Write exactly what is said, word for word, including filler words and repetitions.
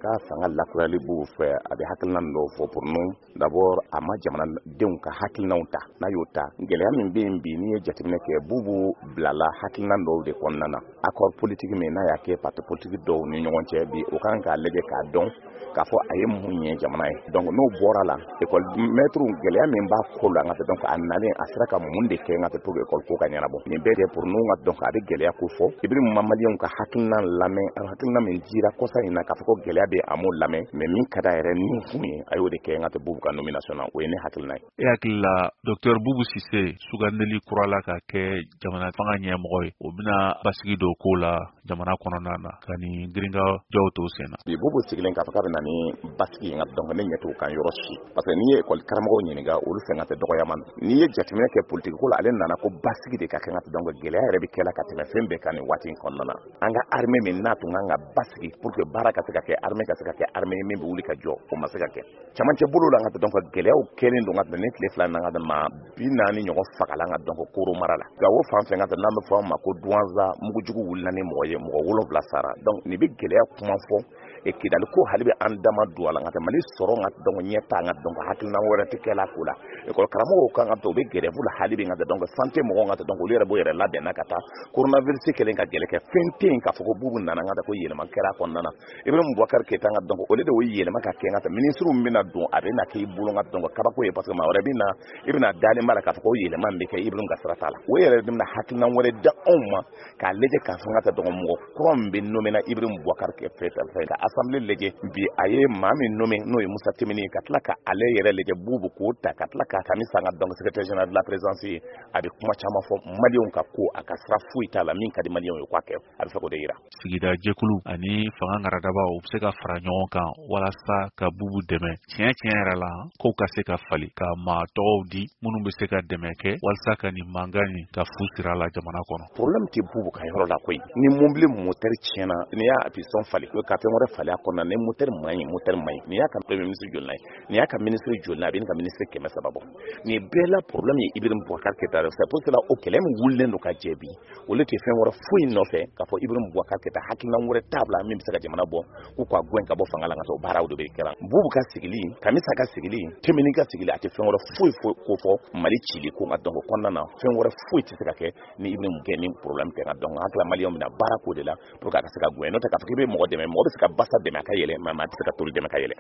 ka fanga lakurali bu fɛ a bɛ hakilina dɔ fɔ pour nous d'abord a ma jamanadenw ka hakilinaw ta n'a y'o ta gɛlɛya min bɛ yen bi n'i ye jateminɛ kɛ bubu bilala hakilina dɔw de kɔnɔna na accord politique min n'a y'a kɛ parti politique dɔw ni ɲɔgɔn cɛ bi o kan k'a lajɛ k'a dɔn k'a fɔ a ye mun ye jamana ye donc n'o bɔra la école maître gɛlɛya min b'a ko la nka donc a nalen a sera ka mun de kɛ nka pour que école ko ka ɲɛnabɔ nin bɛɛ de pour nous nka donc a bɛ gɛlɛya ko fɔ Ibrahim Mamadiyanw ka hakilina lamɛn hakilina min dira kɔsa in na k'a fɔ ko gɛlɛya bɛ a m'o lamɛn mais min ka d'a yɛrɛ ni kun ye a y'o de kɛ nka bubu ka nomination na o ye ne hakilina ye. E hakili la docteur Bubu Sise sugandeli kurala ka kɛ jamana fanga ɲɛmɔgɔ ye o bɛna basigi dɔ ko la jamana kɔnɔna na ka ni girinka jɔw to sen na. Bi bubu sigilen k'a fɔ k'a bɛ na ni basigi nka donc ne ɲɛ t'o kan yɔrɔ si parce que n'i ye école karamɔgɔw ɲininka olu fɛn ka tɛ dɔgɔyama n'i ye jateminɛ kɛ politique ko la ale nana ko basigi de ka kɛ nka donc gɛlɛya yɛrɛ bɛ kɛla ka tɛmɛ fɛn bɛɛ kan nin waati in kɔnɔna na an ka armée min n'a tun kan ka basigi pour que baara ka se ka kɛ armée ka se ka kɛ armée min bɛ wuli ka jɔ o ma se ka kɛ camancɛ bolo la nka donc gɛlɛyaw kɛlen don nka ne tile fila nanga ma bi naani ɲɔgɔn fagala nka donc koro mara la nka o fan fɛn ka n'an bɛ fɔ ma ko duwanza mugujugu wulila ni mɔgɔ ye mɔgɔ wolonwula sara donc nin bɛ gɛlɛya kuma fɔ et kidali ko hali bɛ an dama don a la nka mali sɔrɔ nka donc ɲɛ ta nka donc hakilina wɛrɛ tɛ kɛla ko la école karamɔgɔw kan ka to u bɛ grève la hali bɛ nka donc santé mɔgɔw nka donc olu yɛrɛ b'o yɛrɛ labɛnna ka taa coronavirus kɛlen ka gɛlɛ kɛ fɛn tɛ yen k'a fɔ ko bubu nana nka ko yɛlɛma kɛra a kɔnɔna na Ibrahim Boubacar Keita nka donc olu de y'o yɛlɛma ka kɛ nka ministre min bɛna don a bɛ na k'i bolo nka donc kabako ye parce que maa wɛrɛ bɛ na i bɛna dalen b'a la k'a fɔ ko yɛlɛma min bɛ kɛ Ibrahim ka sira t'a la o yɛrɛ de bɛna hakilina wɛrɛ da anw ma k'a lajɛ k'a fɔ nka tɛ donc mɔgɔ kura min bɛ nommé na Ibrahim Boubacar Keita fɛ ka assemblée lajɛ bi a ye maa min nommé n'o ye Musa Temini ka tila ka ale yɛrɛ lajɛ bubu k'o ta ka tila k'a ta ni sanga donc secrétaire général de la présidence ye a bɛ kuma caman fɔ maliyɛnw ka ko a ka sira foyi t'a la min ka di maliyɛnw ye k'a kɛ a bɛ fɛ k'o de yira. Sigida jɛkulu ani fanga ŋaradabaw u bɛ se ka fara ɲɔgɔn kan walasa ka bubu dɛmɛ tiɲɛ tiɲɛ yɛrɛ la kow ka se ka fali ka maa tɔgɔw di minnu bɛ se ka dɛmɛ kɛ walasa ka nin mankan nin ka fu sira la jamana kɔnɔ. Problème tɛ bubu ka yɔrɔ la koyi ni mobili moteur tiɲɛna n'i y'a piston fali o ka fɛn wɛrɛ fali a kɔnɔna ni moteur man ɲi moteur man ɲi n'i y'a ka premier ministre joli la n'i y'a ka ministre joli la a bɛ nin ka ministre kɛmɛ saba bɔ nin bɛɛ la problème ye Ibrahim Boubacar Keita c'est pour cela o kɛlɛ min wulilen don ka jɛ bi olu tɛ fɛn wɛrɛ foyi nɔfɛ k'a fɔ Ibrahim Boubacar Keita hakilina wɛrɛ t'a bila min bɛ se ka jamana bɔ k'u ka gɛn ka bɔ fanga la ka sɔrɔ baaraw de bɛ kɛra bubu ka sigili Kamisa ka sigili Temini ka sigili a tɛ fɛn wɛrɛ foyi foyi ko fɔ Mali cili ko nka donc kɔnɔna na fɛn wɛrɛ foyi tɛ se ka kɛ ni Ibrahim gɛn ni problème tɛ nka donc an tila maliyɛnw bɛna baara k'o de la pour que a ka se ka gɛn n'o tɛ k'a fɔ k'i bɛ mɔgɔ dɛmɛ mɔgɔ bɛ se ka basa dɛmɛ a ka yɛlɛ mais a tɛ se ka toli dɛmɛ ka yɛlɛ.